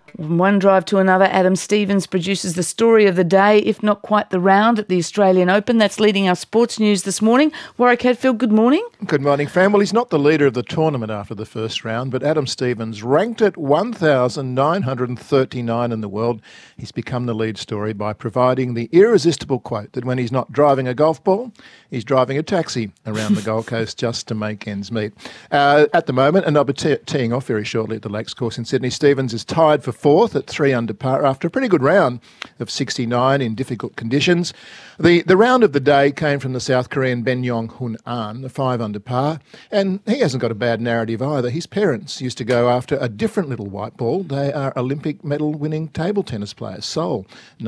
From one drive to another, Adam Stevens produces the story of the day, if not quite the round, at the Australian Open. That's leading our sports news this morning. Warwick Hadfield, good morning. Good morning, Fran. Well, he's not the leader of the tournament after the first round, but Adam Stevens, ranked at 1,939 in the world, he's become the lead story by providing the irresistible quote that when he's not driving a golf ball, he's driving a taxi around the Gold Coast just to make ends meet. At the moment, and I'll be teeing off very shortly at the Lakes Course in Sydney, Stevens is tied for fourth at 3 under par after a pretty good round of 69 in difficult conditions. The round of the day came from the South Korean Ben Yong-hun An, the 5 under par, and he hasn't got a bad narrative either. His parents used to go after a different little white ball. They are Olympic medal-winning table tennis players, Seoul,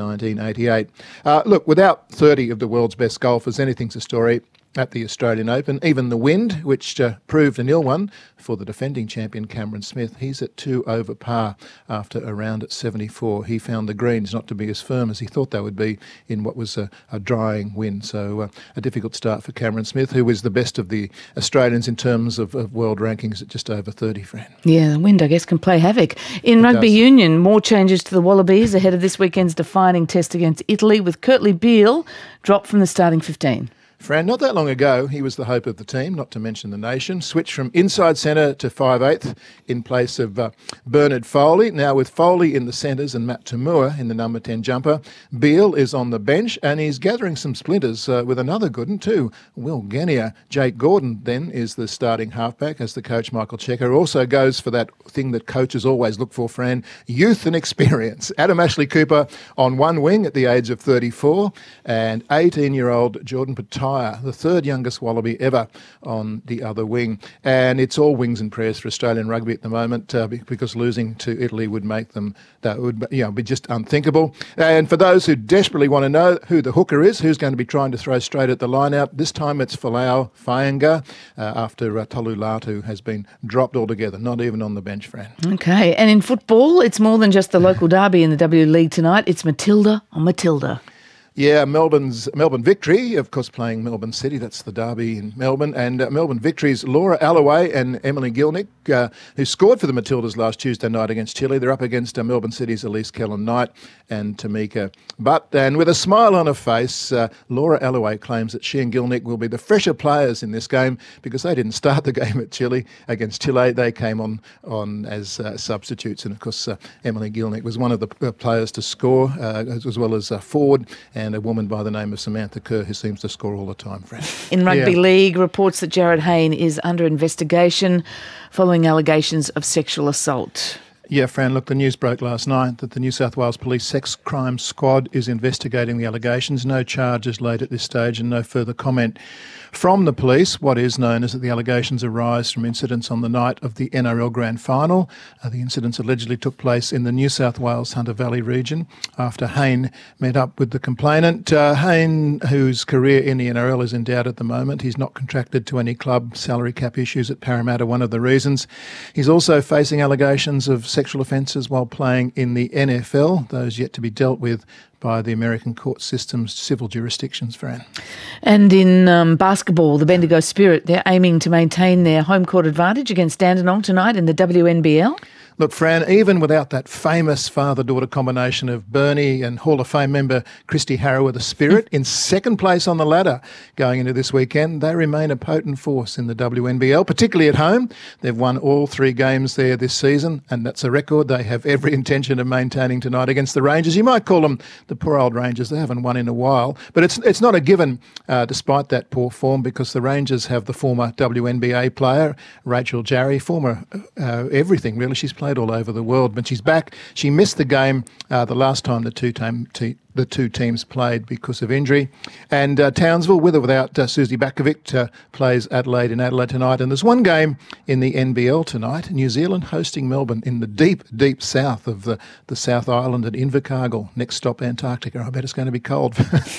1988. Look, without 30 of the world's best golfers, anything's a story at the Australian Open. Even the wind, which proved an ill one for the defending champion Cameron Smith, he's at 2 over par after a round at 74. He found the greens not to be as firm as he thought they would be in what was a drying wind. So a difficult start for Cameron Smith, who is the best of the Australians in terms of world rankings at just over 30, Fran. Yeah, the wind, I guess, can play havoc. In rugby union, more changes to the Wallabies ahead of this weekend's defining test against Italy, with Kurtley Beale dropped from the starting 15. Fran, not that long ago, he was the hope of the team, not to mention the nation. Switched from inside centre to 5/8 in place of Bernard Foley. Now with Foley in the centres and Matt Tamua in the number 10 jumper, Beale is on the bench and he's gathering some splinters with another good one too, Will Genia. Jake Gordon then is the starting halfback as the coach Michael Checker also goes for that thing that coaches always look for, Fran, youth and experience. Adam Ashley Cooper on one wing at the age of 34 and 18-year-old Jordan Petaia, the third youngest Wallaby ever, on the other wing. And it's all wings and prayers for Australian rugby at the moment because losing to Italy would make them, that would be just unthinkable. And for those who desperately want to know who the hooker is, who's going to be trying to throw straight at the line out, this time it's Folau Fainga'a after Tolu Latu has been dropped altogether, not even on the bench, Fran. Okay, and in football, it's more than just the local derby in the W League tonight. It's Matilda on Matilda. Yeah, Melbourne Victory, of course, playing Melbourne City. That's the derby in Melbourne. And Melbourne Victory's Laura Alloway and Emily Gilnick, who scored for the Matildas last Tuesday night against Chile. They're up against Melbourne City's Elise Kellen-Knight and Tamika Butt. And with a smile on her face, Laura Alloway claims that she and Gilnick will be the fresher players in this game because they didn't start the game against Chile. They came on as substitutes. And, of course, Emily Gilnick was one of the players to score, as well as forward, and a woman by the name of Samantha Kerr who seems to score all the time, Fran. In Rugby League, reports that Jared Hayne is under investigation following allegations of sexual assault. Yeah, Fran, look, the news broke last night that the New South Wales Police Sex Crime Squad is investigating the allegations. No charges laid at this stage and no further comment from the police. What is known is that the allegations arise from incidents on the night of the NRL Grand Final. The incidents allegedly took place in the New South Wales Hunter Valley region after Hayne met up with the complainant. Hayne, whose career in the NRL is in doubt at the moment, he's not contracted to any club salary cap issues at Parramatta, one of the reasons. He's also facing allegations of sexual offences while playing in the NFL, those yet to be dealt with by the American court system's civil jurisdictions, Fran. And in basketball, the Bendigo Spirit, they're aiming to maintain their home court advantage against Dandenong tonight in the WNBL. Look, Fran, even without that famous father-daughter combination of Bernie and Hall of Fame member Christy Harrower, the Spirit, in second place on the ladder going into this weekend, they remain a potent force in the WNBL, particularly at home. They've won all 3 games there this season, and that's a record they have every intention of maintaining tonight against the Rangers. You might call them the poor old Rangers. They haven't won in a while, but it's not a given despite that poor form, because the Rangers have the former WNBA player, Rachel Jarry, former everything really. She's played all over the world, but she's back. She missed the game the last time the two teams played because of injury. And Townsville, with or without Susie Bakovic, plays Adelaide in Adelaide tonight. And there's one game in the NBL tonight, New Zealand hosting Melbourne in the deep, deep south of the South Island at Invercargill. Next stop, Antarctica. I bet it's going to be cold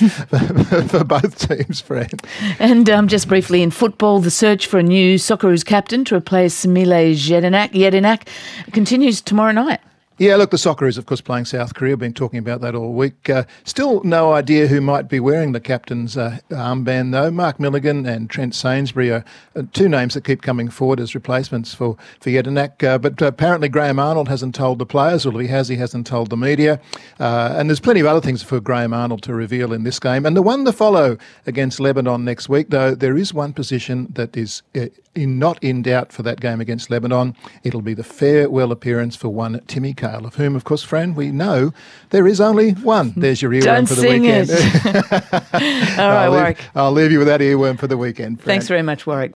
for both teams, Fred. And just briefly in football, the search for a new Socceroos captain to replace Mile Jedinak continues tomorrow night. Yeah, look, the Socceroos, of course, playing South Korea. We've been talking about that all week. Still no idea who might be wearing the captain's armband, though. Mark Milligan and Trent Sainsbury are two names that keep coming forward as replacements for Jedinak. But apparently Graham Arnold hasn't told the players, or if he hasn't told the media. And there's plenty of other things for Graham Arnold to reveal in this game. And the one to follow against Lebanon next week, though, there is one position that is not in doubt for that game against Lebanon. It'll be the farewell appearance for one Timmy Cahill, of whom, of course, Fran, we know there is only one. There's your earworm for the weekend. All right, Warwick. I'll leave you with that earworm for the weekend, Fran. Thanks very much, Warwick.